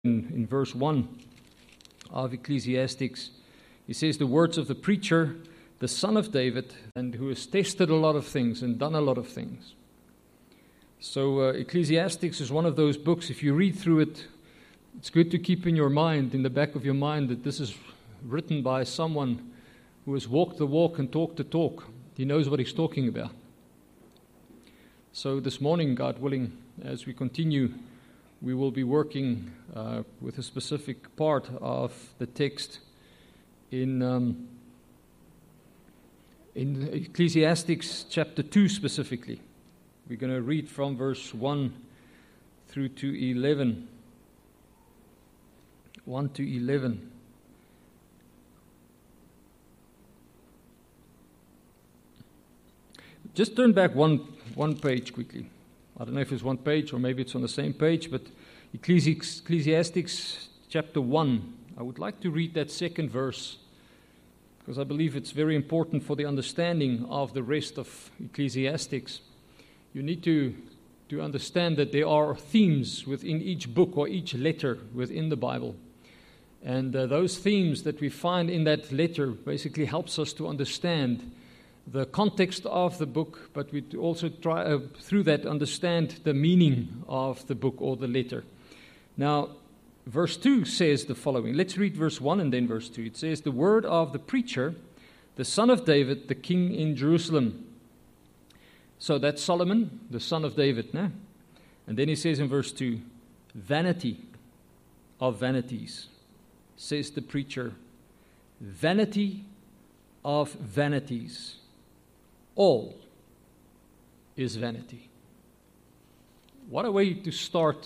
in verse 1 of Ecclesiastes. He says, the words of the preacher, the son of David, and who has tested a lot of things and done a lot of things. So Ecclesiastes is one of those books, if you read through it, it's good to keep in your mind, in the back of your mind, that this is written by someone who has walked the walk and talked the talk. He knows what he's talking about. So this morning, God willing, as we continue, we will be working with a specific part of the text in Ecclesiastes chapter 2 specifically. We're going to read from verse 1 through to 11. 1 to 11. Just turn back one page quickly. I don't know if it's one page or maybe it's on the same page, but Ecclesiastes chapter 1. I would like to read that second verse because I believe it's very important for the understanding of the rest of Ecclesiastes. You need to understand that there are themes within each book or each letter within the Bible. And those themes that we find in that letter basically helps us to understand the context of the book, but we also try through that understand the meaning of the book or the letter. Now, verse 2 says the following. Let's read verse 1 and then verse 2. It says, the word of the preacher, the son of David, the king in Jerusalem. So that's Solomon, the son of David. No? And then he says in verse 2, vanity of vanities, says the preacher, vanity of vanities. All is vanity. What a way to start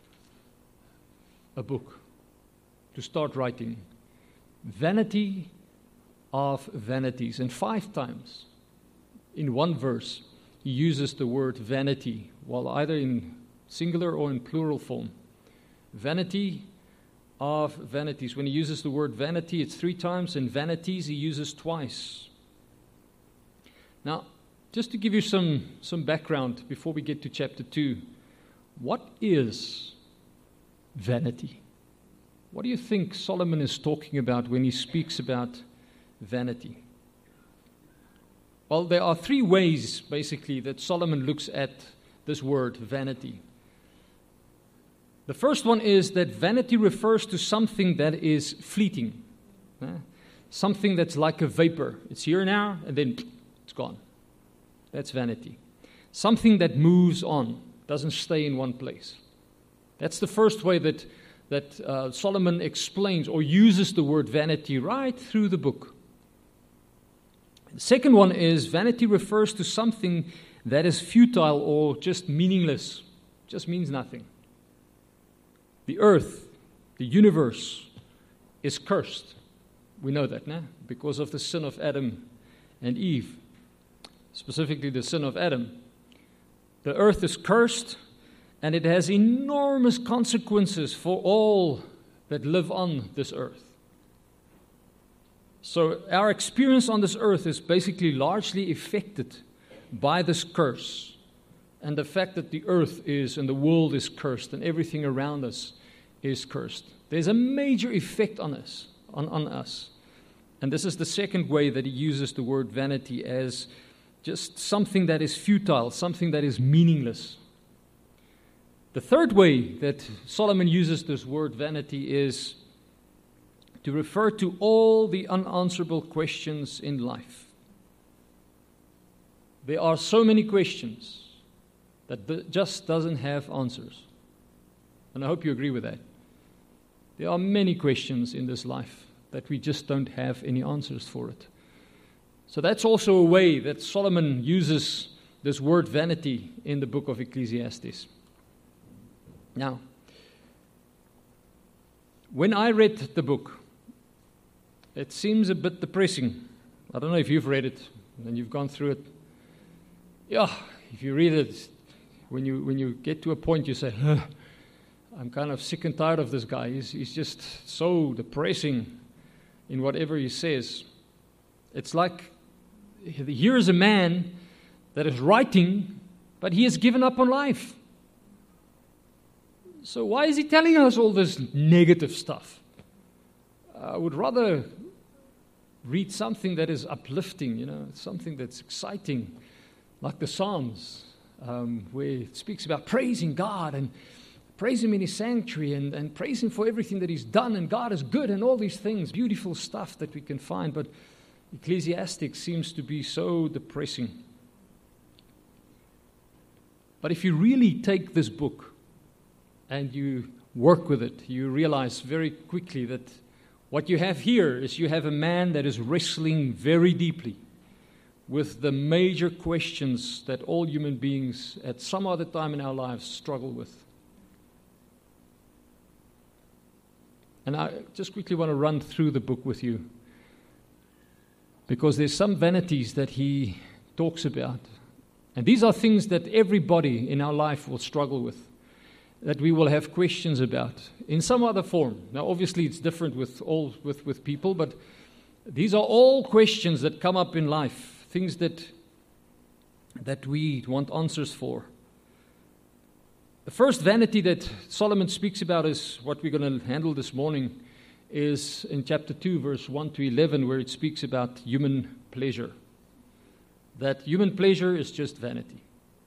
a book, to start writing. Vanity of vanities. And 5 times in one verse, he uses the word vanity, while either in singular or in plural form. Vanity of vanities. When he uses the word vanity, it's 3 times, and vanities he uses twice. Now, just to give you some background before we get to chapter 2, what is vanity? What do you think Solomon is talking about when he speaks about vanity? Well, there are 3 ways, basically, that Solomon looks at this word, vanity. The first one is that vanity refers to something that is fleeting. Something that's like a vapor. It's here now, and then it's gone. That's vanity. Something that moves on, doesn't stay in one place. That's the first way that Solomon explains or uses the word vanity right through the book. The second one is vanity refers to something that is futile or just meaningless, just means nothing. The earth, the universe, is cursed. We know that, no? Because of the sin of Adam and Eve. Specifically the sin of Adam. The earth is cursed, and it has enormous consequences for all that live on this earth. So our experience on this earth is basically largely affected by this curse and the fact that the earth is and the world is cursed and everything around us is cursed. There's a major effect on us, on us. And this is the second way that he uses the word vanity, as just something that is futile, something that is meaningless. The third way that Solomon uses this word vanity is to refer to all the unanswerable questions in life. There are so many questions that just doesn't have answers. And I hope you agree with that. There are many questions in this life that we just don't have any answers for it. So that's also a way that Solomon uses this word vanity in the book of Ecclesiastes. Now, when I read the book, it seems a bit depressing. I don't know if you've read it and you've gone through it. Yeah, if you read it, when you get to a point you say, I'm kind of sick and tired of this guy. He's just so depressing in whatever he says. It's like, here is a man that is writing, but he has given up on life. So why is he telling us all this negative stuff? I would rather read something that is uplifting, something that's exciting, like the Psalms, where it speaks about praising God and praise Him in His sanctuary and praise Him for everything that He's done, and God is good and all these things, beautiful stuff that we can find. But Ecclesiastes seems to be so depressing. But if you really take this book and you work with it, you realize very quickly that what you have here is you have a man that is wrestling very deeply with the major questions that all human beings at some other time in our lives struggle with. And I just quickly want to run through the book with you, because there's some vanities that he talks about. And these are things that everybody in our life will struggle with, that we will have questions about in some other form. Now, obviously, it's different with people, but these are all questions that come up in life, things that we want answers for. The first vanity that Solomon speaks about is what we're going to handle this morning, is in chapter 2, verse 1 to 11, where it speaks about human pleasure. That human pleasure is just vanity.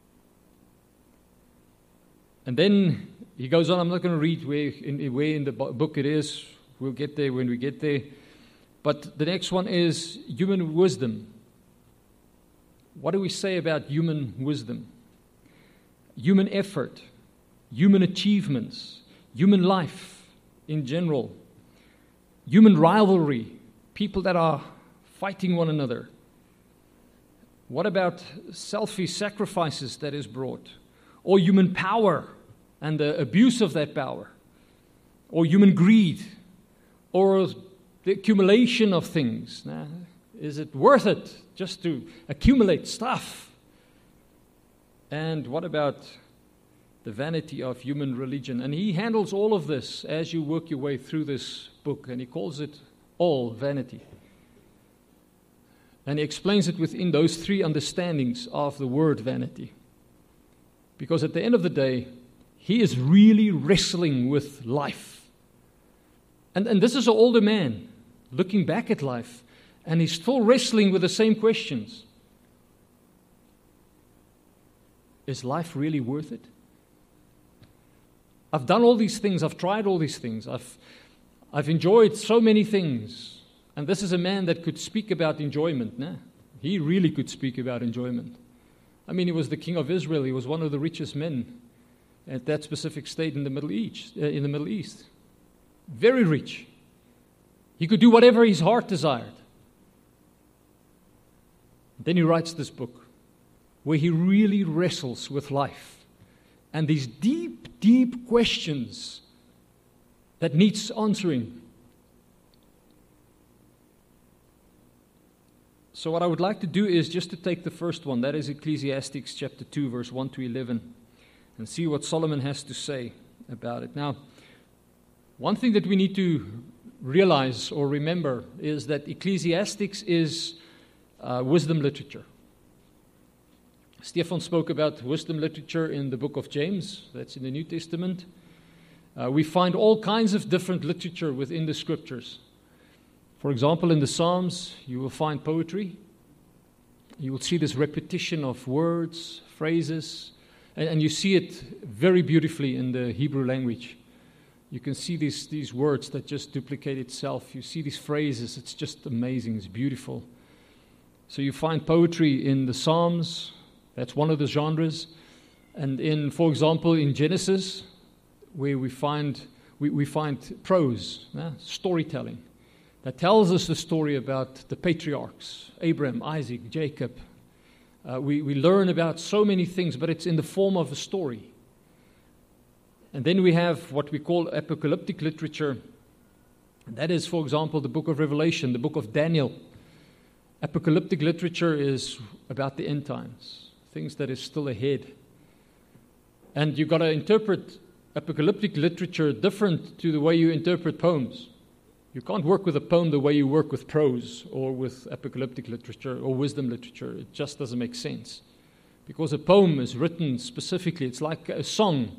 And then he goes on. I'm not going to read where in the book it is. We'll get there when we get there. But the next one is human wisdom. What do we say about human wisdom? Human effort, human achievements, human life in general, human rivalry, people that are fighting one another. What about selfish sacrifices that is brought? Or human power and the abuse of that power? Or human greed? Or the accumulation of things? Now, is it worth it just to accumulate stuff? And what about the vanity of human religion? And he handles all of this as you work your way through this book, and he calls it all vanity. And he explains it within those three understandings of the word vanity. Because at the end of the day, he is really wrestling with life. And this is an older man looking back at life, and he's still wrestling with the same questions. Is life really worth it? I've done all these things. I've tried all these things. I've enjoyed so many things. And this is a man that could speak about enjoyment. Nah? He really could speak about enjoyment. I mean, he was the king of Israel. He was one of the richest men at that specific state in the Middle East. Very rich. He could do whatever his heart desired. Then he writes this book where he really wrestles with life and these deep, deep questions that needs answering. So what I would like to do is just to take the first one, that is Ecclesiastes chapter 2, verse 1 to 11, and see what Solomon has to say about it. Now, one thing that we need to realize or remember is that Ecclesiastes is wisdom literature. Stefan spoke about wisdom literature in the book of James, that's in the New Testament. We find all kinds of different literature within the scriptures. For example, in the Psalms, you will find poetry. You will see this repetition of words, phrases, and you see it very beautifully in the Hebrew language. You can see these words that just duplicate itself. You see these phrases. It's just amazing. It's beautiful. So you find poetry in the Psalms. That's one of the genres. And for example, in Genesis, where we find prose, storytelling, that tells us the story about the patriarchs, Abraham, Isaac, Jacob. We learn about so many things, but it's in the form of a story. And then we have what we call apocalyptic literature. And that is, for example, the book of Revelation, the book of Daniel. Apocalyptic literature is about the end times, things that is still ahead. And you've got to interpret apocalyptic literature different to the way you interpret poems. You can't work with a poem the way you work with prose or with apocalyptic literature or wisdom literature. It just doesn't make sense. Because a poem is written specifically. It's like a song.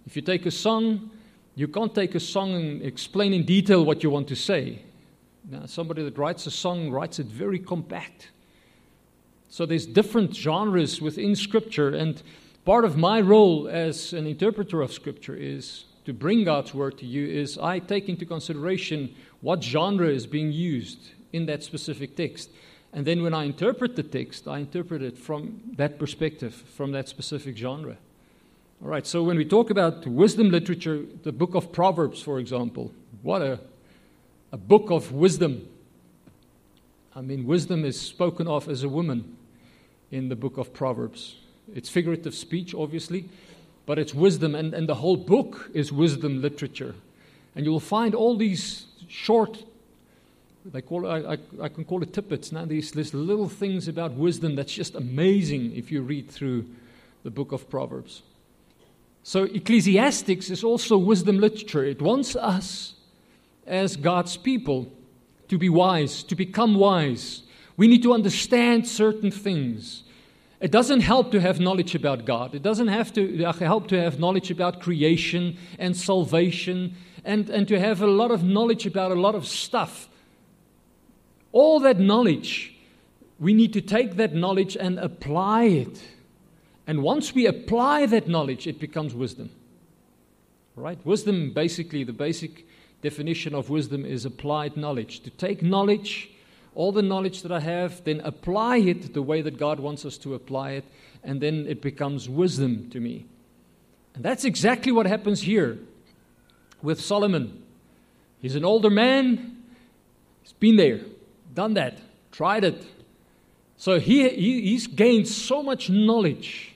If you take a song, you can't take a song and explain in detail what you want to say. Now, somebody that writes a song writes it very compact. So there's different genres within Scripture, and part of my role as an interpreter of Scripture is to bring God's Word to you, is I take into consideration what genre is being used in that specific text. And then when I interpret the text, I interpret it from that perspective, from that specific genre. All right, so when we talk about wisdom literature, the book of Proverbs, for example, what a book of wisdom. I mean, wisdom is spoken of as a woman in the book of Proverbs. It's figurative speech, obviously, but it's wisdom, and the whole book is wisdom literature. And you will find all these short, I can call it tidbits now, these little things about wisdom that's just amazing if you read through the book of Proverbs. So Ecclesiastes is also wisdom literature. It wants us as God's people to be wise, to become wise. We need to understand certain things. It doesn't help to have knowledge about God. It doesn't help to have knowledge about creation and salvation and to have a lot of knowledge about a lot of stuff. All that knowledge, we need to take that knowledge and apply it. And once we apply that knowledge, it becomes wisdom. Right? Wisdom, basically, the basic definition of wisdom is applied knowledge. To take knowledge, all the knowledge that I have, then apply it the way that God wants us to apply it, and then it becomes wisdom to me. And that's exactly what happens here with Solomon. He's an older man. He's been there, done that, tried it. So he's gained so much knowledge.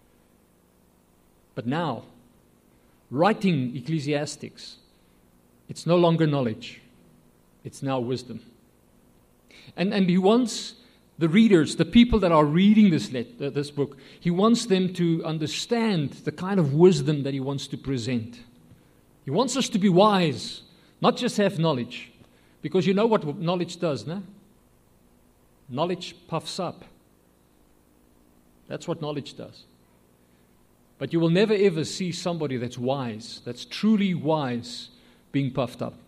But now, writing Ecclesiastes, it's no longer knowledge. It's now wisdom. And he wants the readers, the people that are reading this book, he wants them to understand the kind of wisdom that he wants to present. He wants us to be wise, not just have knowledge. Because you know what knowledge does, no? Knowledge puffs up. That's what knowledge does. But you will never ever see somebody that's wise, that's truly wise, being puffed up.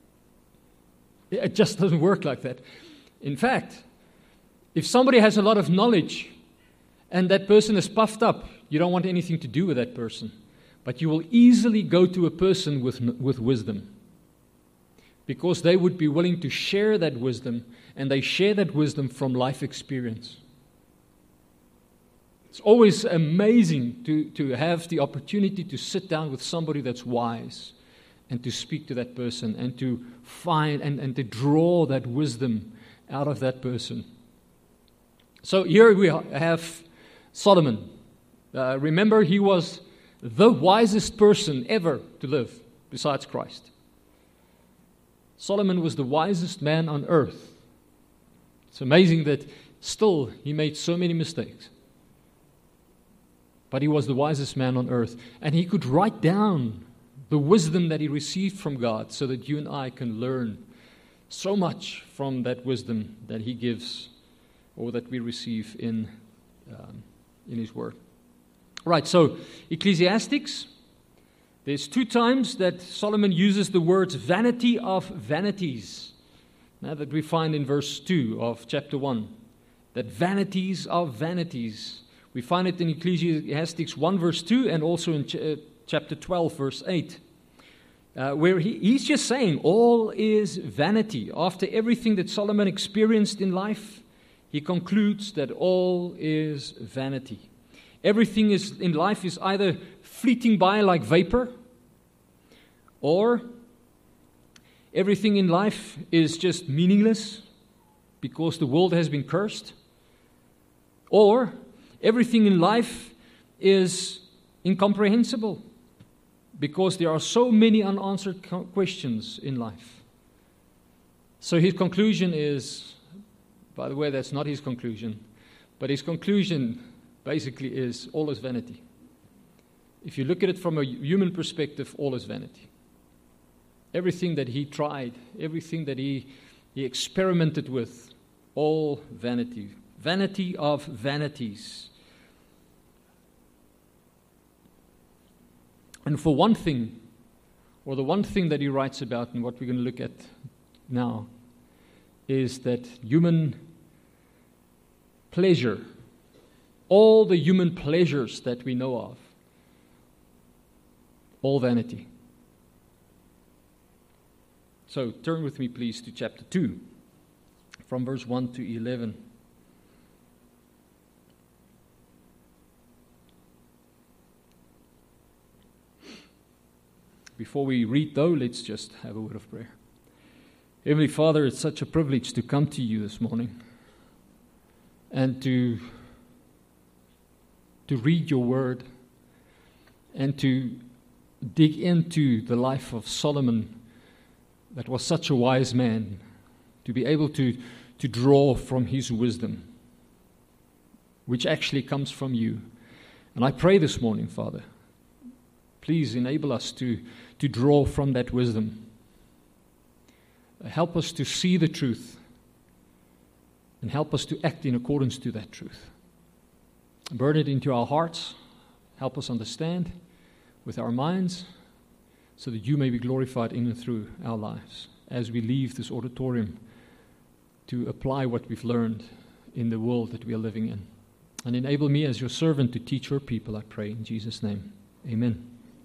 It just doesn't work like that. In fact, if somebody has a lot of knowledge and that person is puffed up, you don't want anything to do with that person. But you will easily go to a person with wisdom, because they would be willing to share that wisdom, and they share that wisdom from life experience. It's always amazing to have the opportunity to sit down with somebody that's wise and to speak to that person and to find and to draw that wisdom out of that person. So here we have Solomon. Remember, he was the wisest person ever to live besides Christ. Solomon was the wisest man on earth. It's amazing that still he made so many mistakes. But he was the wisest man on earth. And he could write down the wisdom that he received from God so that you and I can learn so much from that wisdom that he gives or that we receive in his word. Right, so Ecclesiastes, there's 2 times that Solomon uses the words vanity of vanities. Now that we find in verse 2 of chapter 1, that vanities of vanities. We find it in Ecclesiastes 1 verse 2 and also in chapter 12 verse 8. Where he's just saying all is vanity. After everything that Solomon experienced in life, he concludes that all is vanity. Everything in life is either fleeting by like vapor, or everything in life is just meaningless because the world has been cursed, or everything in life is incomprehensible because there are so many unanswered questions in life. So his conclusion is, by the way, that's not his conclusion, but his conclusion basically is all is vanity. If you look at it from a human perspective, all is vanity. Everything that he tried, everything that he experimented with, all vanity. Vanity of vanities. And for one thing, or the one thing that he writes about and what we're going to look at now, is that human pleasure, all the human pleasures that we know of, all vanity. So turn with me, please, to chapter 2, from verse 1 to 11. Before we read, though, let's just have a word of prayer. Heavenly Father, it's such a privilege to come to you this morning and to read your word and to dig into the life of Solomon, that was such a wise man, to be able to draw from his wisdom, which actually comes from you. And I pray this morning, Father, please enable us to draw from that wisdom. Help us to see the truth and help us to act in accordance to that truth. Burn it into our hearts. Help us understand with our minds so that you may be glorified in and through our lives as we leave this auditorium to apply what we've learned in the world that we are living in. And enable me as your servant to teach your people, I pray in Jesus' name. Amen.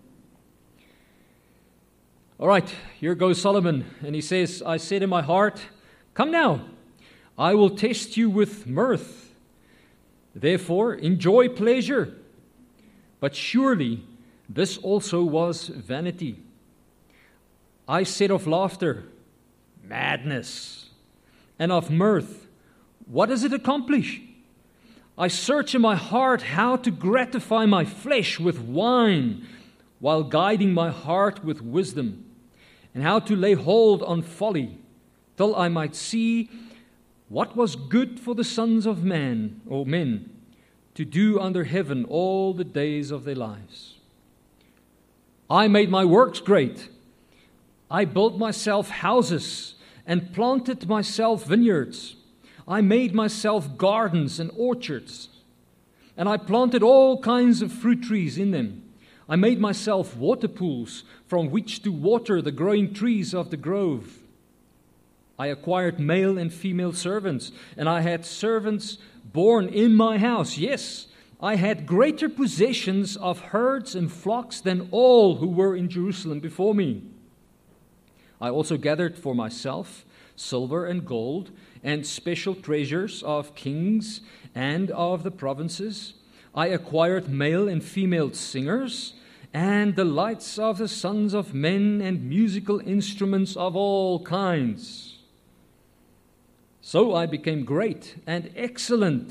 All right, here goes Solomon, and he says, I said in my heart, come now, I will test you with mirth. Therefore, enjoy pleasure. But surely this also was vanity. I said of laughter, madness, and of mirth, what does it accomplish? I search in my heart how to gratify my flesh with wine, while guiding my heart with wisdom, and how to lay hold on folly, till I might see what was good for the sons of man, or men, to do under heaven all the days of their lives. I made my works great. I built myself houses and planted myself vineyards. I made myself gardens and orchards, and I planted all kinds of fruit trees in them. I made myself water pools from which to water the growing trees of the grove. I acquired male and female servants, and I had servants born in my house. Yes, I had greater possessions of herds and flocks than all who were in Jerusalem before me. I also gathered for myself silver and gold and special treasures of kings and of the provinces. I acquired male and female singers and the lights of the sons of men and musical instruments of all kinds. So I became great and excelled,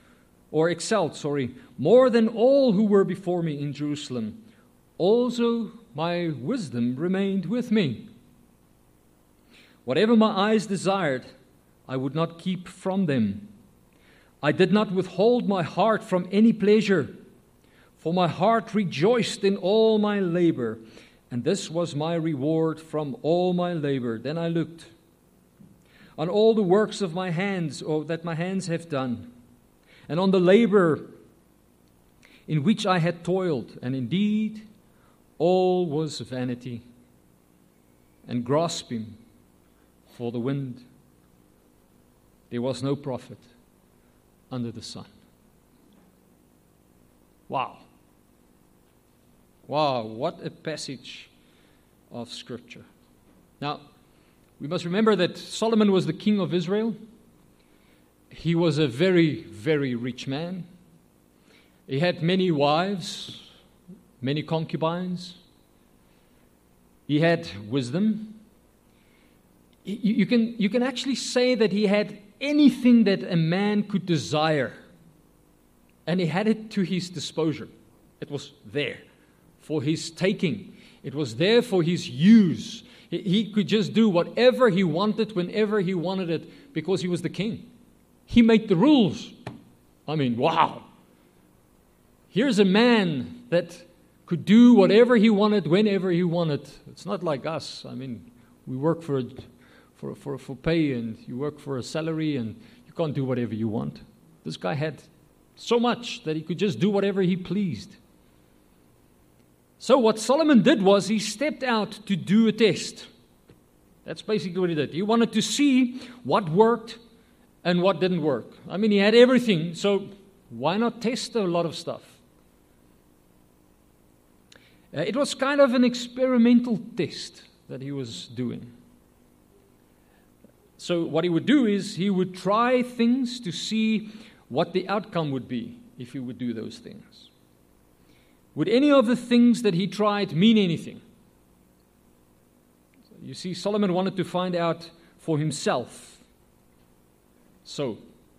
more than all who were before me in Jerusalem. Also my wisdom remained with me. Whatever my eyes desired, I would not keep from them. I did not withhold my heart from any pleasure, for my heart rejoiced in all my labor, and this was my reward from all my labor. Then I looked on all the works of my hands, or that my hands have done, and on the labor in which I had toiled, and indeed all was vanity and grasping for the wind. There was no profit under the sun. Wow. Wow, what a passage of Scripture. Now, we must remember that Solomon was the king of Israel. He was a very, very rich man. He had many wives, many concubines. He had wisdom. You can actually say that he had anything that a man could desire, and he had it to his disposal. It was there for his taking. It was there for his use. He could just do whatever he wanted, whenever he wanted it, because he was the king. He made the rules. I mean, wow. Here's a man that could do whatever he wanted, whenever he wanted. It's not like us. I mean, we work for pay, and you work for a salary, and you can't do whatever you want. This guy had so much that he could just do whatever he pleased. So what Solomon did was he stepped out to do a test. That's basically what he did. He wanted to see what worked and what didn't work. I mean, he had everything, so why not test a lot of stuff? It was kind of an experimental test that he was doing. So what he would do is he would try things to see what the outcome would be if he would do those things. Would any of the things that he tried mean anything? You see, Solomon wanted to find out for himself. So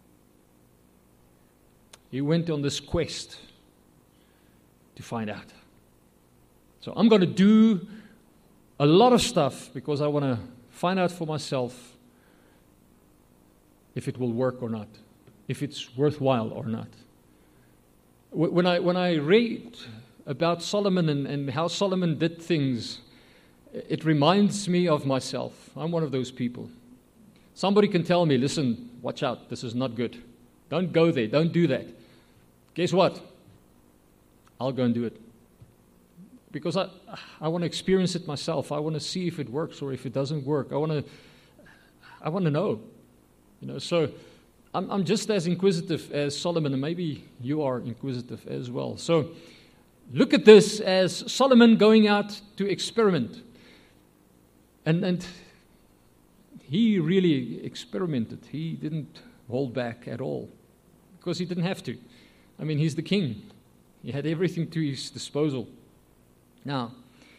he went on this quest to find out. So I'm going to do a lot of stuff because I want to find out for myself if it will work or not, if it's worthwhile or not. When I read about Solomon and how Solomon did things, it reminds me of myself. I'm one of those people. Somebody can tell me, listen, watch out, this is not good. Don't go there, don't do that. Guess what? I'll go and do it. Because I want to experience it myself. I want to see if it works or if it doesn't work. I want to know. So I'm just as inquisitive as Solomon, and maybe you are inquisitive as well. So look at this as Solomon going out to experiment. And he really experimented. He didn't hold back at all because he didn't have to. I mean, he's the king. He had everything to his disposal. Now,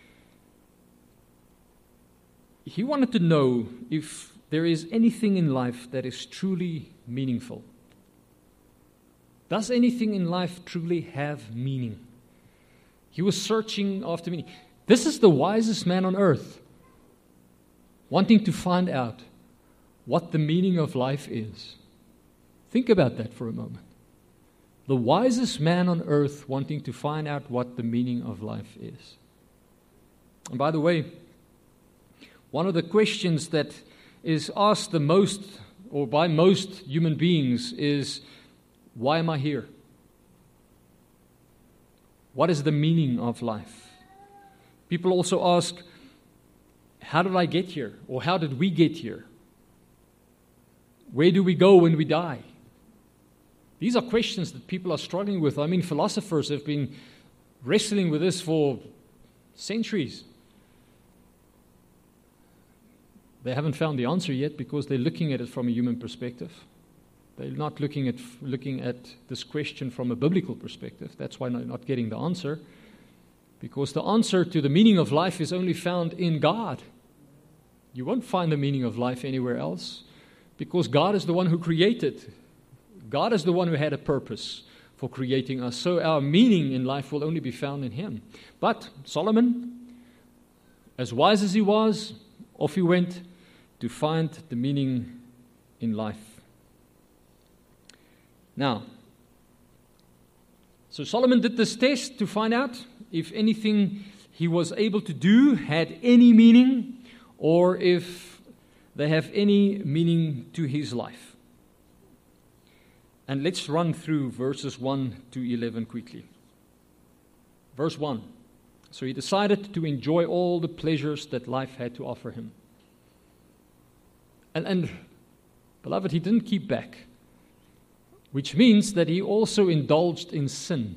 he wanted to know if there is anything in life that is truly meaningful. Does anything in life truly have meaning? He was searching after meaning. This is the wisest man on earth, wanting to find out what the meaning of life is. Think about that for a moment. The wisest man on earth wanting to find out what the meaning of life is. And by the way, one of the questions that is asked the most, or by most human beings, is, why am I here? What is the meaning of life? People also ask, how did I get here? Or how did we get here? Where do we go when we die? These are questions that people are struggling with. I mean, philosophers have been wrestling with this for centuries. They haven't found the answer yet because they're looking at it from a human perspective. They're not looking at this question from a biblical perspective. That's why they're not getting the answer. Because the answer to the meaning of life is only found in God. You won't find the meaning of life anywhere else because God is the one who created. God is the one who had a purpose for creating us. So our meaning in life will only be found in Him. But Solomon, as wise as he was, off he went to find the meaning in life. Now, so Solomon did this test to find out if anything he was able to do had any meaning or if they have any meaning to his life. And let's run through verses 1 to 11 quickly. Verse 1. So he decided to enjoy all the pleasures that life had to offer him. And beloved, he didn't keep back, which means that he also indulged in sin.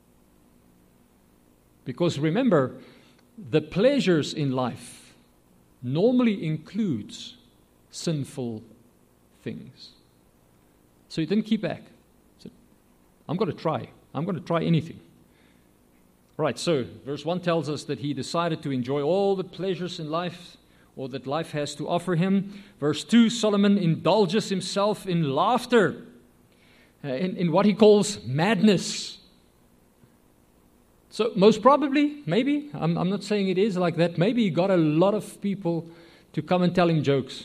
Because remember, the pleasures in life normally includes sinful things. So he didn't keep back. He said, I'm going to try anything. Right, so verse 1 tells us that he decided to enjoy all the pleasures in life, or that life has to offer him. Verse 2, Solomon indulges himself in laughter, in what he calls madness. So most probably, maybe, I'm not saying it is like that, maybe he got a lot of people to come and tell him jokes.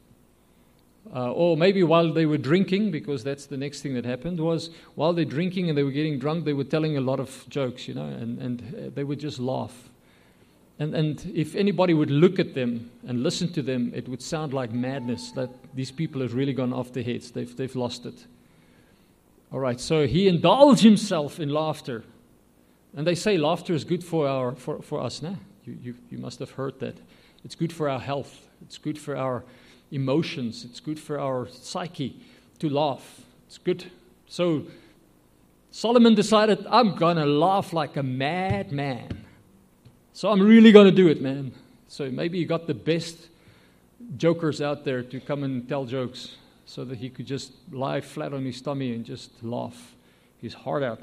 Or maybe while they were drinking, because that's the next thing that happened, was while they're drinking and they were getting drunk, they were telling a lot of jokes, and they would just laugh. And if anybody would look at them and listen to them, it would sound like madness, that these people have really gone off their heads. They've lost it. All right, so he indulged himself in laughter. And they say laughter is good for us, no? You must have heard that. It's good for our health. It's good for our emotions. It's good for our psyche to laugh. It's good. So Solomon decided, I'm going to laugh like a madman. So I'm really going to do it, man. So maybe he got the best jokers out there to come and tell jokes so that he could just lie flat on his tummy and just laugh his heart out.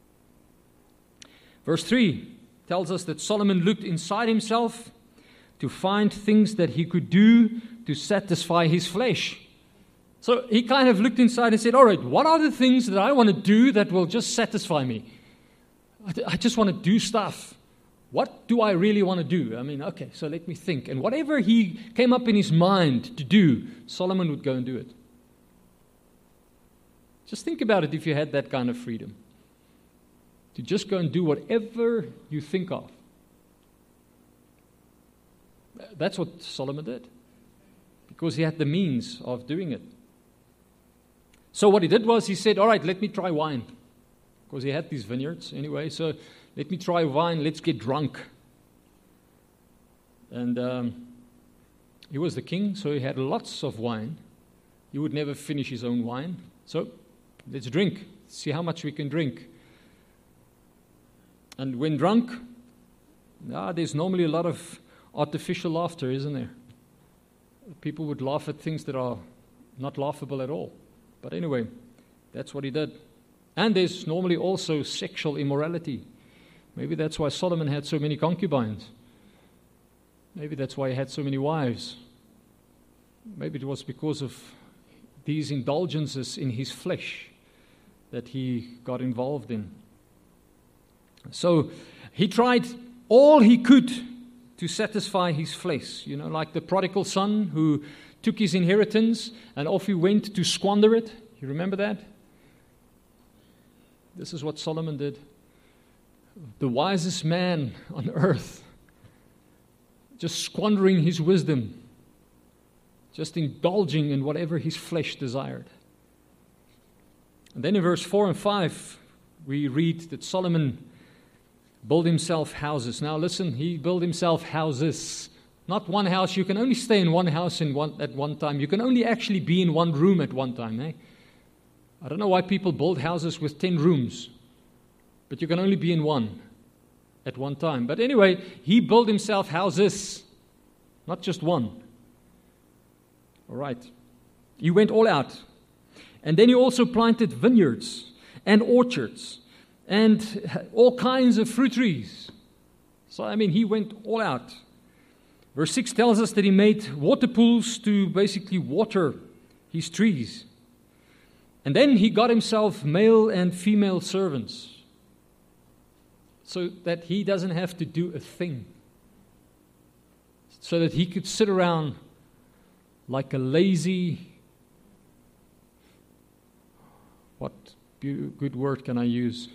Verse 3 tells us that Solomon looked inside himself to find things that he could do to satisfy his flesh. So he kind of looked inside and said, all right, what are the things that I want to do that will just satisfy me? I just want to do stuff. What do I really want to do? I mean, okay, so let me think. And whatever he came up in his mind to do, Solomon would go and do it. Just think about it if you had that kind of freedom. To just go and do whatever you think of. That's what Solomon did. Because he had the means of doing it. So what he did was he said, all right, let me try wine. Because he had these vineyards anyway, so let me try wine, let's get drunk. And he was the king, so he had lots of wine. He would never finish his own wine. So let's drink, see how much we can drink. And when drunk, there's normally a lot of artificial laughter, isn't there? People would laugh at things that are not laughable at all. But anyway, that's what he did. And there's normally also sexual immorality. Maybe that's why Solomon had so many concubines. Maybe that's why he had so many wives. Maybe it was because of these indulgences in his flesh that he got involved in. So he tried all he could to satisfy his flesh. You know, like the prodigal son who took his inheritance and off he went to squander it. You remember that? This is what Solomon did. The wisest man on earth, just squandering his wisdom, just indulging in whatever his flesh desired. And then in verse 4 and 5, we read that Solomon built himself houses. Now listen, he built himself houses. Not one house. You can only stay in one house at one time. You can only actually be in one room at one time. Eh? I don't know why people build houses with 10 rooms. But you can only be in one at one time. But anyway, he built himself houses. Not just one. All right. He went all out. And then he also planted vineyards and orchards and all kinds of fruit trees. So, I mean, he went all out. Verse 6 tells us that he made water pools to basically water his trees. And then he got himself male and female servants so that he doesn't have to do a thing. So that he could sit around like a lazy, what good word can I use?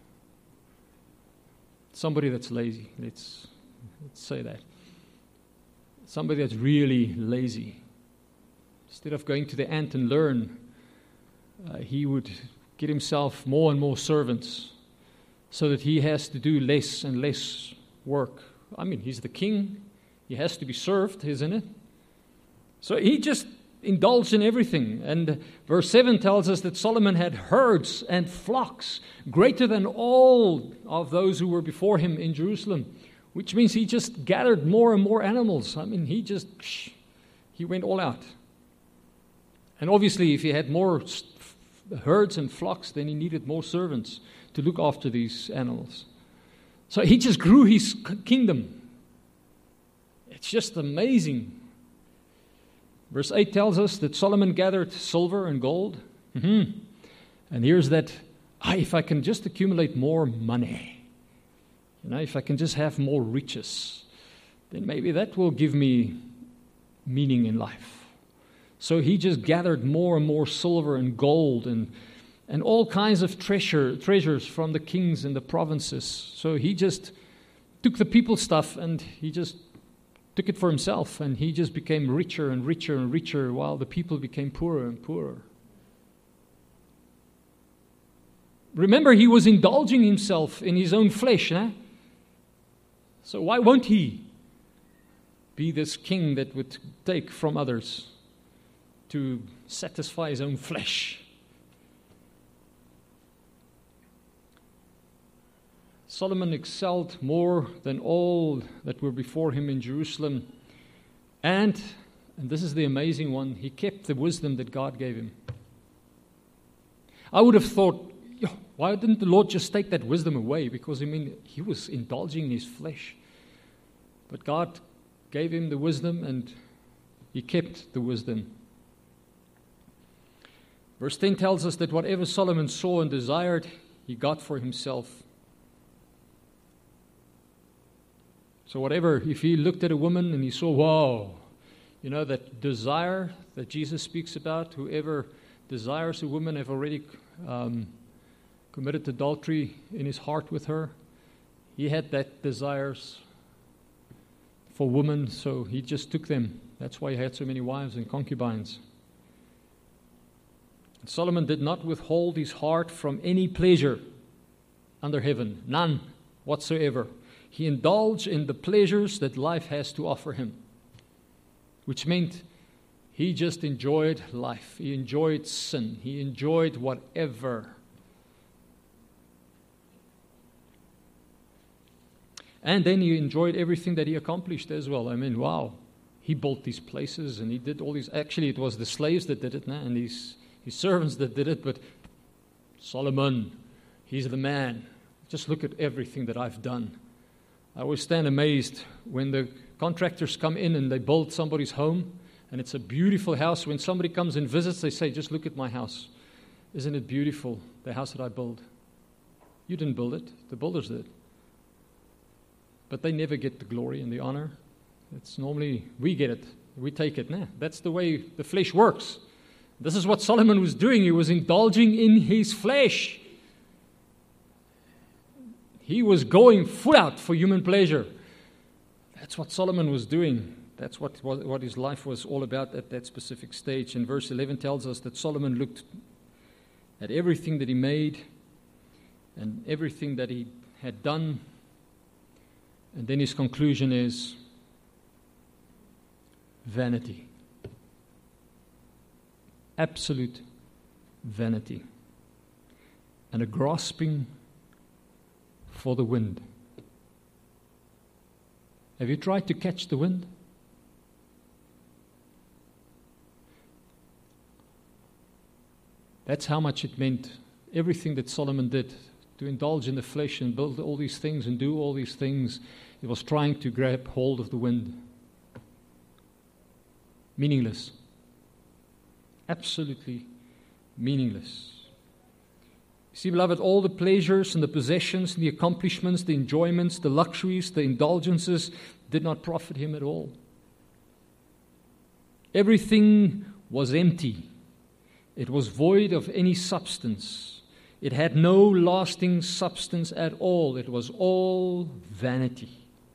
Somebody that's lazy. Let's say that. Somebody that's really lazy. Instead of going to the ant and learn, he would get himself more and more servants so that he has to do less and less work. I mean, he's the king. He has to be served, isn't it? So he just indulged in everything. And verse 7 tells us that Solomon had herds and flocks greater than all of those who were before him in Jerusalem, which means he just gathered more and more animals. I mean, he went all out. And obviously, if he had more herds and flocks, then he needed more servants to look after these animals. So he just grew his kingdom. It's just amazing. Verse 8 tells us that Solomon gathered silver and gold. And here's that, if I can just accumulate more money, if I can just have more riches, then maybe that will give me meaning in life. So he just gathered more and more silver and gold and all kinds of treasures from the kings and the provinces. So he just took the people's stuff and he just took it for himself, and he just became richer and richer and richer while the people became poorer and poorer. Remember, he was indulging himself in his own flesh. So why won't he be this king that would take from others to satisfy his own flesh? Solomon excelled more than all that were before him in Jerusalem. And this is the amazing one, he kept the wisdom that God gave him. I would have thought, why didn't the Lord just take that wisdom away? Because, he was indulging in his flesh. But God gave him the wisdom, and he kept the wisdom. Verse 10 tells us that whatever Solomon saw and desired, he got for himself. So whatever, if he looked at a woman and he saw, wow, that desire that Jesus speaks about, whoever desires a woman have already committed adultery in his heart with her. He had that desires for women, so he just took them. That's why he had so many wives and concubines. And Solomon did not withhold his heart from any pleasure under heaven, none whatsoever. He indulged in the pleasures that life has to offer him, which meant he just enjoyed life. He enjoyed sin. He enjoyed whatever. And then he enjoyed everything that he accomplished as well. Wow. He built these places and he did all these. Actually, it was the slaves that did it, and his servants that did it. But Solomon, he's the man. Just look at everything that I've done. I always stand amazed when the contractors come in and they build somebody's home, and it's a beautiful house. When somebody comes and visits, they say, just look at my house. Isn't it beautiful, the house that I built? You didn't build it. The builders did. But they never get the glory and the honor. It's normally, we get it. We take it. That's the way the flesh works. This is what Solomon was doing. He was indulging in his flesh. He was going full out for human pleasure. That's what Solomon was doing. That's what his life was all about at that specific stage. And verse 11 tells us that Solomon looked at everything that he made and everything that he had done. And then his conclusion is vanity. Absolute vanity. And a grasping for the wind. Have you tried to catch the wind? That's how much it meant, everything that Solomon did, to indulge in the flesh and build all these things and do all these things. It was trying to grab hold of the wind. Meaningless. Absolutely meaningless. You see, beloved, all the pleasures and the possessions and the accomplishments, the enjoyments, the luxuries, the indulgences did not profit him at all. Everything was empty. It was void of any substance. It had no lasting substance at all. It was all vanity.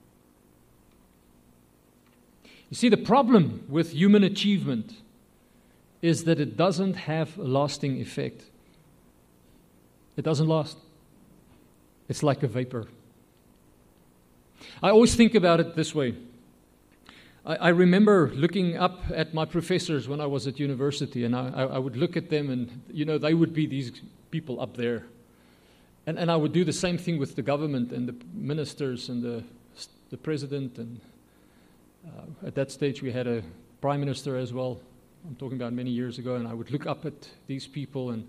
You see, the problem with human achievement is that it doesn't have a lasting effect. It doesn't last. It's like a vapor. I always think about it this way. I remember looking up at my professors when I was at university, and I would look at them, and they would be these people up there. And I would do the same thing with the government and the ministers and the president. And at that stage, we had a prime minister as well. I'm talking about many years ago. And I would look up at these people, and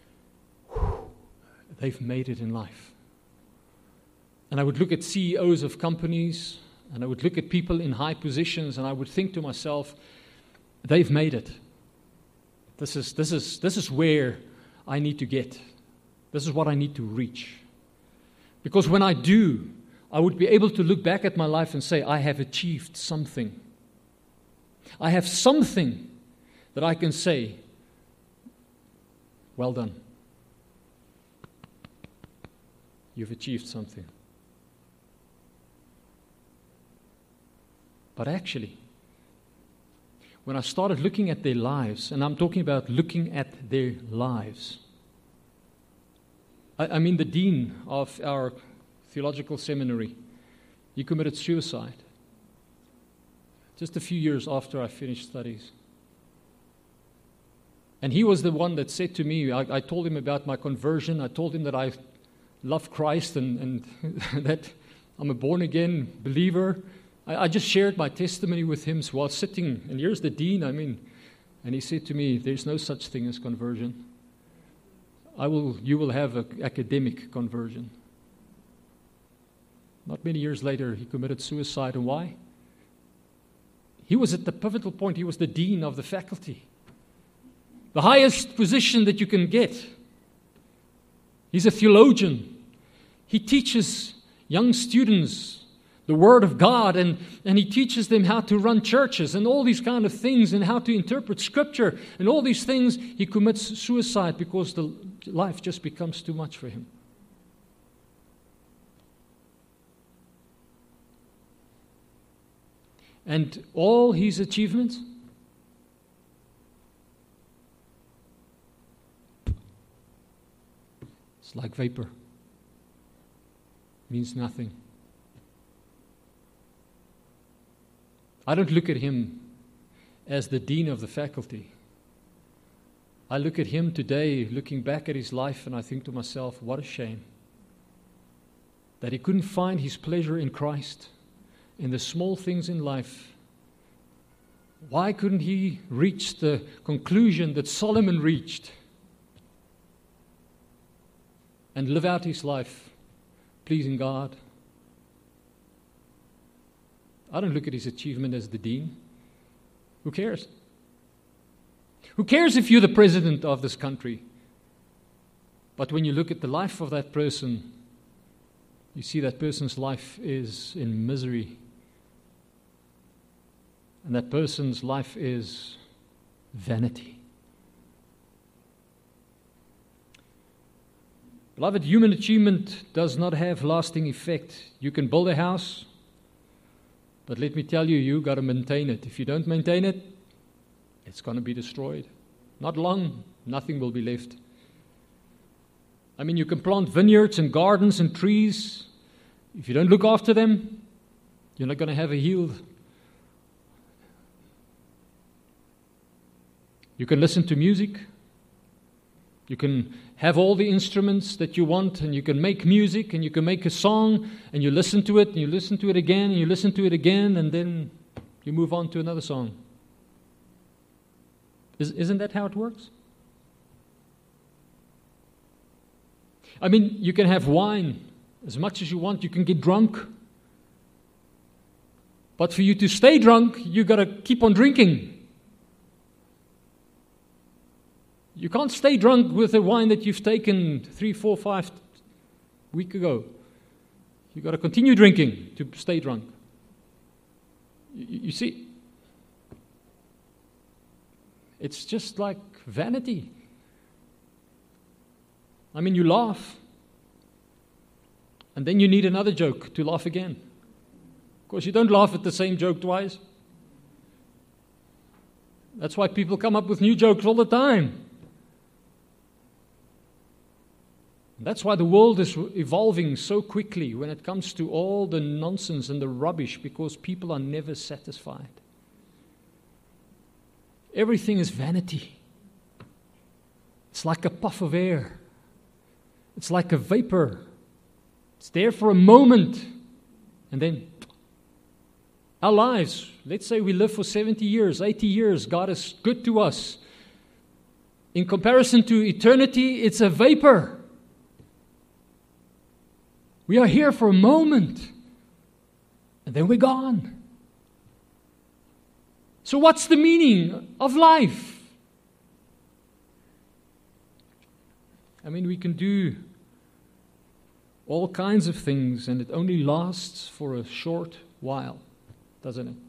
they've made it in life. And I would look at CEOs of companies, and I would look at people in high positions, and I would think to myself, they've made it. This is where I need to get. This is what I need to reach. Because when I do, I would be able to look back at my life and say, I have achieved something. I have something that I can say, well done. You've achieved something. But actually, when I started looking at their lives, and I'm talking about looking at their lives, I mean the dean of our theological seminary. He committed suicide just a few years after I finished studies. And he was the one that said to me, I told him about my conversion. I told him that I love Christ and that I'm a born-again believer. I just shared my testimony with him while sitting, and here's the dean, and he said to me, there's no such thing as conversion. You will have an academic conversion. Not many years later, he committed suicide. And why? He was at the pivotal point. He was the dean of the faculty. The highest position that you can get. He's a theologian. He teaches young students the Word of God, and he teaches them how to run churches and all these kind of things and how to interpret Scripture and all these things. He commits suicide because the life just becomes too much for him. And all his achievements, it's like vapor. Means nothing. I don't look at him as the dean of the faculty. I look at him today, looking back at his life, and I think to myself, what a shame that he couldn't find his pleasure in Christ, in the small things in life. Why couldn't he reach the conclusion that Solomon reached and live out his life pleasing God? I don't look at his achievement as the dean. Who cares? Who cares if you're the president of this country? But when you look at the life of that person, you see that person's life is in misery. And that person's life is vanity. Beloved, human achievement does not have lasting effect. You can build a house, but let me tell you, you've got to maintain it. If you don't maintain it, it's going to be destroyed. Not long, nothing will be left. I mean, you can plant vineyards and gardens and trees. If you don't look after them, you're not going to have a yield. You can listen to music. You can have all the instruments that you want, and you can make music, and you can make a song, and you listen to it, and you listen to it again, and you listen to it again, and then you move on to another song. Isn't that how it works? I mean, you can have wine as much as you want. You can get drunk. But for you to stay drunk, you've got to keep on drinking. You can't stay drunk with the wine that you've taken 3, 4, 5 weeks ago. You've got to continue drinking to stay drunk. You see, it's just like vanity. I mean, you laugh, and then you need another joke to laugh again. Of course, you don't laugh at the same joke twice. That's why people come up with new jokes all the time. That's why the world is evolving so quickly when it comes to all the nonsense and the rubbish, because people are never satisfied. Everything is vanity. It's like a puff of air. It's like a vapor. It's there for a moment, and then our lives, let's say we live for 70 years, 80 years, God is good to us. In comparison to eternity, it's a vapor. We are here for a moment, and then we're gone. So what's the meaning of life? I mean, we can do all kinds of things, and it only lasts for a short while, doesn't it?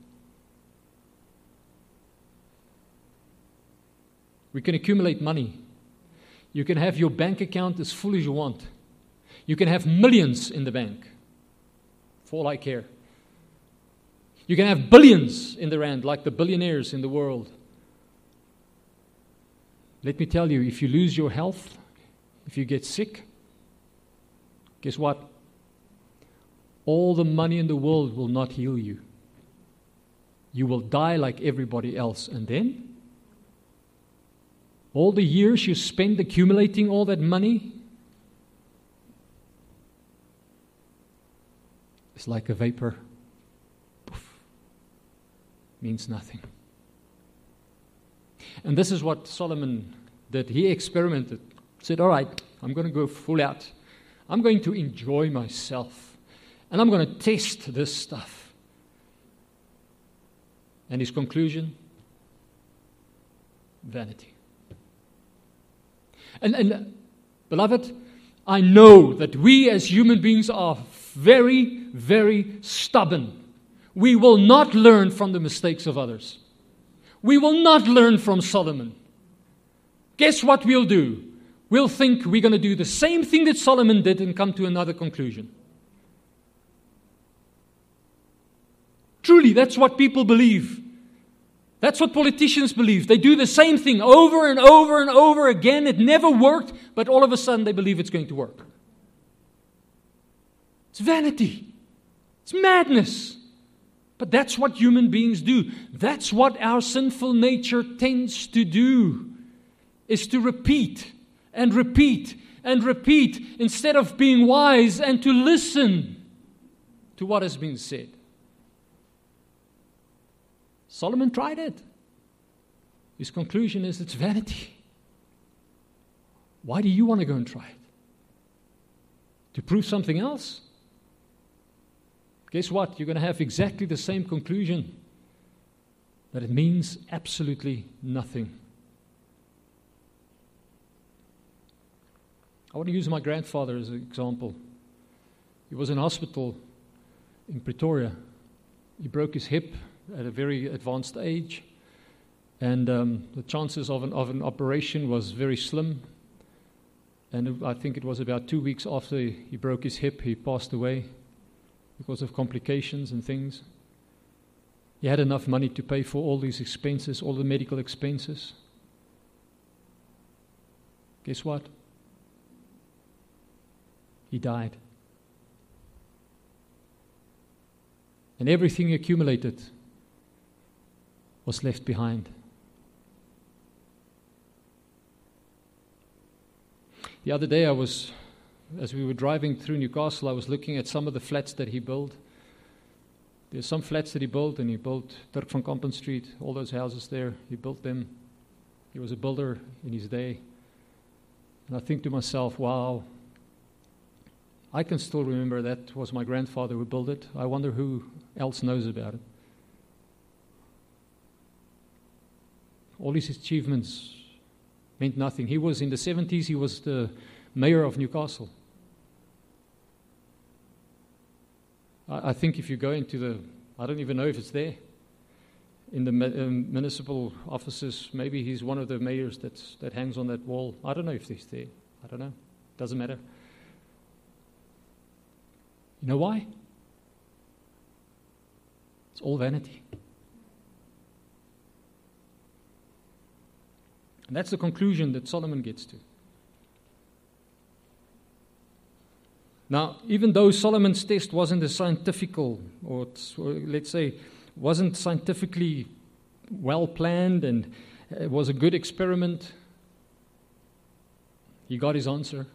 We can accumulate money. You can have your bank account as full as you want. You can have millions in the bank, for all I care. You can have billions in the rand, like the billionaires in the world. Let me tell you, if you lose your health, if you get sick, Guess what? All the money in the world will not heal you. You will die like everybody else. And then? All the years you spend accumulating all that money is like a vapor. Poof. Means nothing. And this is what Solomon did. He experimented. Said, all right, I'm going to go full out. I'm going to enjoy myself. And I'm going to test this stuff. And his conclusion? Vanity. And beloved, I know that we as human beings are very, very stubborn. We will not learn from the mistakes of others. We will not learn from Solomon. Guess what we'll do? We'll think we're going to do the same thing that Solomon did and come to another conclusion. Truly, that's what people believe. That's what politicians believe. They do the same thing over and over and over again. It never worked, but all of a sudden they believe it's going to work. It's vanity. It's madness. But that's what human beings do. That's what our sinful nature tends to do, is to repeat and repeat and repeat instead of being wise and to listen to what has been said. Solomon tried it. His conclusion is it's vanity. Why do you want to go and try it? To prove something else? Guess what? You're going to have exactly the same conclusion. That it means absolutely nothing. I want to use my grandfather as an example. He was in hospital in Pretoria. He broke his hip at a very advanced age, and the chances of an operation was very slim. And I think it was about 2 weeks after he broke his hip, he passed away because of complications and things. He had enough money to pay for all these expenses, all the medical expenses. Guess what? He died. And everything he accumulated was left behind. The other day as we were driving through Newcastle, I was looking at some of the flats that he built. There's some flats that he built, and he built Dirk van Kampen Street, all those houses there, he built them. He was a builder in his day. And I think to myself, wow, I can still remember that was my grandfather who built it. I wonder who else knows about it. All his achievements meant nothing. He was in the 70s, he was the mayor of Newcastle. I think if you go into I don't even know if it's there, in the municipal offices, maybe he's one of the mayors that hangs on that wall. I don't know if he's there. I don't know. Doesn't matter. You know why? It's all vanity. And that's the conclusion that Solomon gets to. Now, even though Solomon's test wasn't a scientifical, or let's say, wasn't scientifically well planned and it was a good experiment, he got his answer.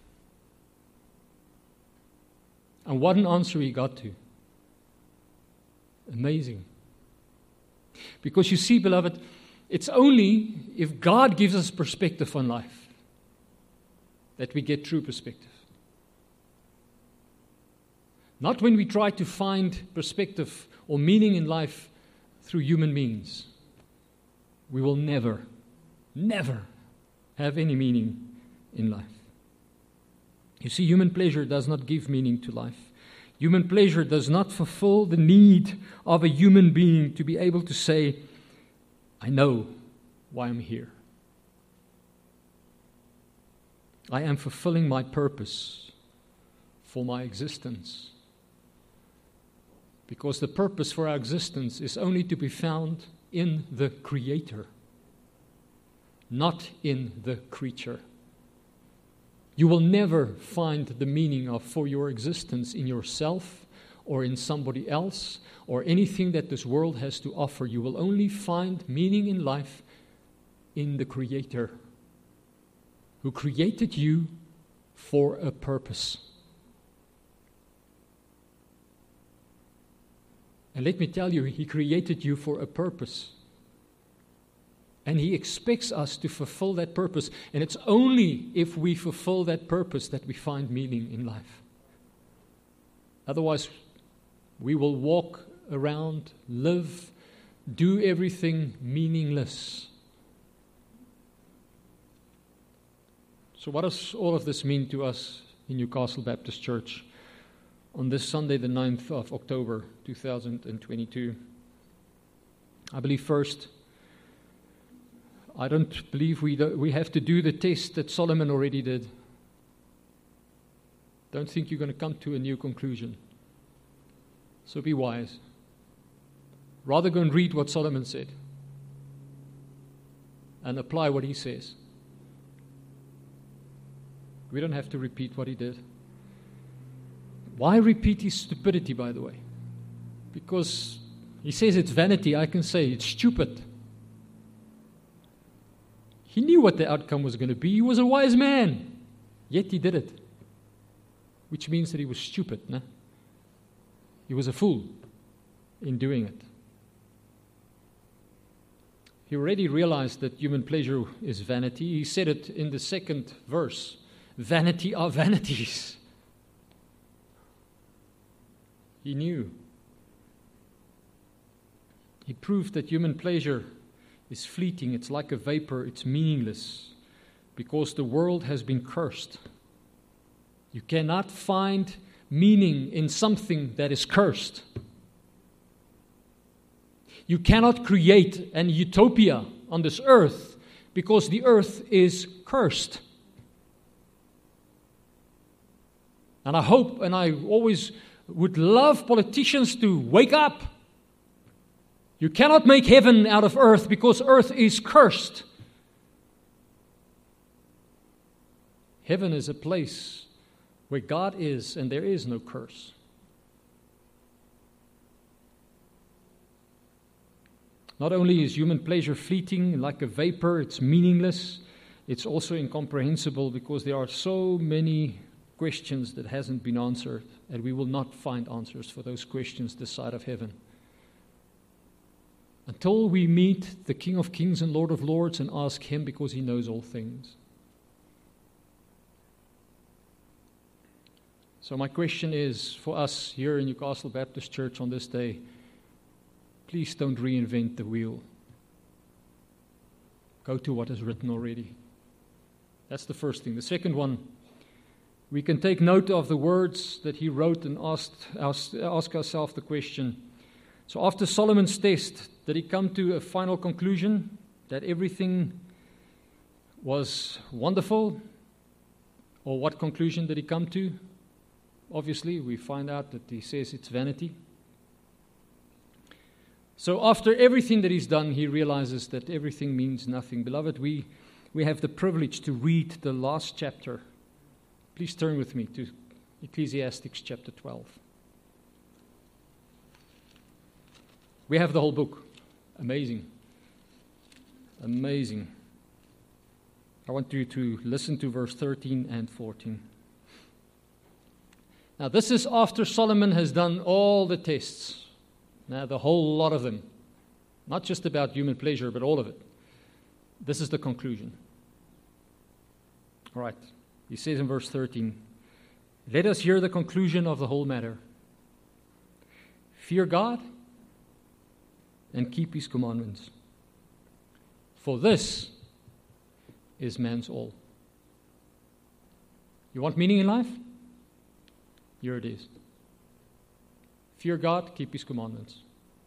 And what an answer he got to. Amazing. Because you see, beloved, it's only if God gives us perspective on life that we get true perspective. Not when we try to find perspective or meaning in life through human means. We will never, never have any meaning in life. You see, human pleasure does not give meaning to life. Human pleasure does not fulfill the need of a human being to be able to say, I know why I'm here. I am fulfilling my purpose for my existence. Because the purpose for our existence is only to be found in the Creator, not in the creature. You will never find the meaning for your existence in yourself or in somebody else or anything that this world has to offer. You will only find meaning in life in the Creator, who created you for a purpose. And let me tell you, He created you for a purpose. And He expects us to fulfill that purpose. And it's only if we fulfill that purpose that we find meaning in life. Otherwise, we will walk around, live, do everything meaningless. So what does all of this mean to us in Newcastle Baptist Church on this Sunday, the 9th of October, 2022? I believe first, I don't believe we have to do the test that Solomon already did. Don't think you're going to come to a new conclusion. So be wise. Rather go and read what Solomon said and apply what he says. We don't have to repeat what he did. Why repeat his stupidity, by the way? Because he says it's vanity. I can say it's stupid. He knew what the outcome was going to be. He was a wise man. Yet he did it. Which means that he was stupid. No? He was a fool in doing it. He already realized that human pleasure is vanity. He said it in the second verse. Vanity are vanities. He knew. He proved that human pleasure is fleeting. It's like a vapor. It's meaningless because the world has been cursed. You cannot find meaning in something that is cursed. You cannot create an utopia on this earth because the earth is cursed. And I hope, and I always would love politicians to wake up. You cannot make heaven out of earth because earth is cursed. Heaven is a place where God is and there is no curse. Not only is human pleasure fleeting like a vapor, it's meaningless, it's also incomprehensible because there are so many questions that hasn't been answered, and we will not find answers for those questions this side of heaven. Until we meet the King of Kings and Lord of Lords and ask Him because He knows all things. So my question is for us here in Newcastle Baptist Church on this day, please don't reinvent the wheel. Go to what is written already. That's the first thing. The second one, we can take note of the words that he wrote and ask ourselves the question. So after Solomon's test, did he come to a final conclusion that everything was wonderful? Or what conclusion did he come to? Obviously, we find out that he says it's vanity. So after everything that he's done, he realizes that everything means nothing. Beloved, we have the privilege to read the last chapter. Please turn with me to Ecclesiastes chapter 12. We have the whole book. Amazing. Amazing. I want you to listen to verse 13 and 14. Now, this is after Solomon has done all the tests. Now, the whole lot of them. Not just about human pleasure, but all of it. This is the conclusion. All right. He says in verse 13, "Let us hear the conclusion of the whole matter. Fear God and keep His commandments. For this is man's all." You want meaning in life? Here it is. Fear God, keep His commandments.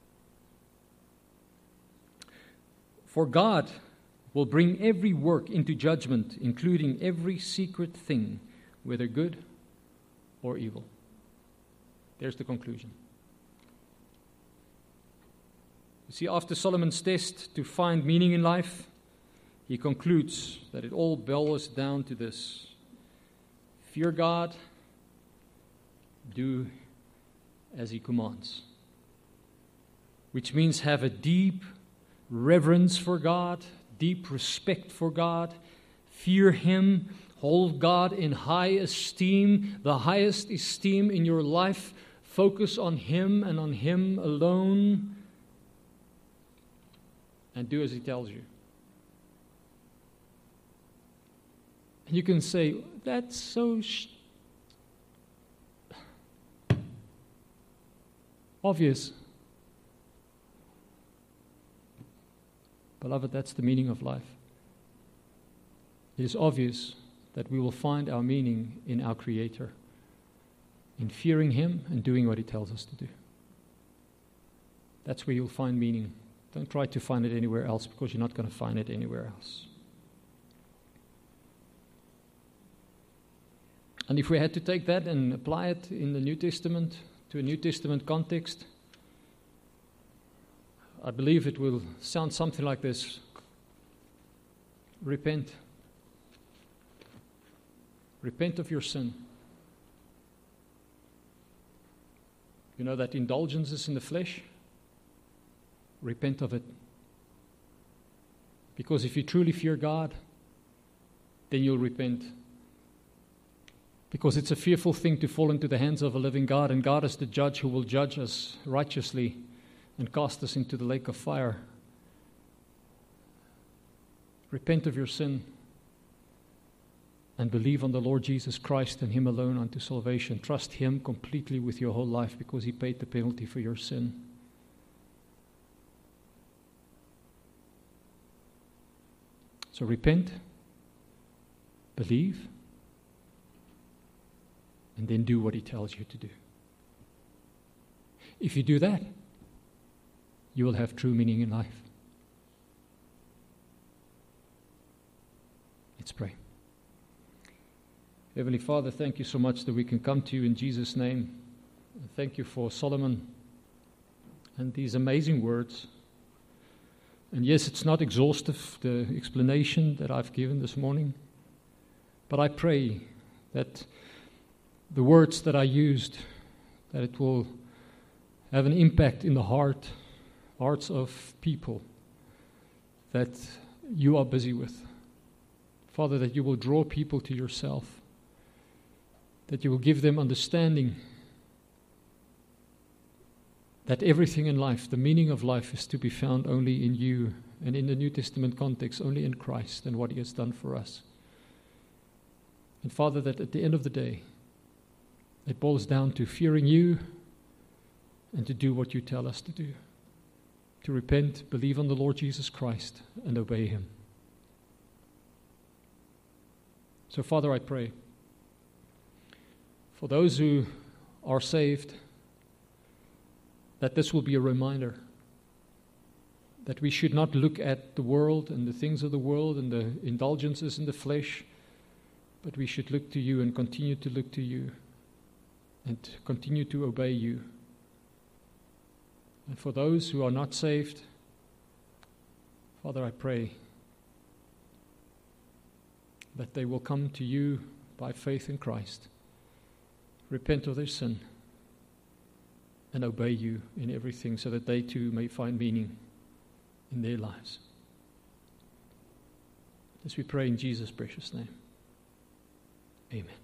For God will bring every work into judgment, including every secret thing, whether good or evil. There's the conclusion. You see, after Solomon's test to find meaning in life, he concludes that it all boils down to this. Fear God, do as He commands. Which means have a deep reverence for God, deep respect for God, fear Him, hold God in high esteem, the highest esteem in your life. Focus on Him and on Him alone, and do as He tells you. And you can say, that's so obvious. Beloved, that's the meaning of life. It is obvious that we will find our meaning in our Creator, in fearing Him and doing what He tells us to do. That's where you'll find meaning. Don't try to find it anywhere else, because you're not going to find it anywhere else. And if we had to take that and apply it in the New Testament, to a New Testament context, I believe it will sound something like this. Repent. Repent of your sin. You know that indulgences in the flesh? Repent of it. Because if you truly fear God, then you'll repent. Because it's a fearful thing to fall into the hands of a living God, and God is the judge who will judge us righteously and cast us into the lake of fire. Repent of your sin and believe on the Lord Jesus Christ and Him alone unto salvation. Trust Him completely with your whole life, because He paid the penalty for your sin. So repent, believe, and then do what He tells you to do. If you do that, you will have true meaning in life. Let's pray. Heavenly Father, thank you so much that we can come to you in Jesus' name. Thank you for Solomon and these amazing words. And yes, it's not exhaustive, the explanation that I've given this morning, but I pray that the words that I used, that it will have an impact in the hearts of people that you are busy with. Father, that you will draw people to yourself, that you will give them understanding that everything in life, the meaning of life, is to be found only in you, and in the New Testament context, only in Christ and what He has done for us. And Father, that at the end of the day, it boils down to fearing you and to do what you tell us to do. To repent, believe on the Lord Jesus Christ, and obey Him. So, Father, I pray for those who are saved, that this will be a reminder that we should not look at the world and the things of the world and the indulgences in the flesh, but we should look to you and continue to look to you and continue to obey you. And for those who are not saved, Father, I pray that they will come to you by faith in Christ, repent of their sin, and obey you in everything, so that they too may find meaning in their lives. As we pray in Jesus' precious name. Amen.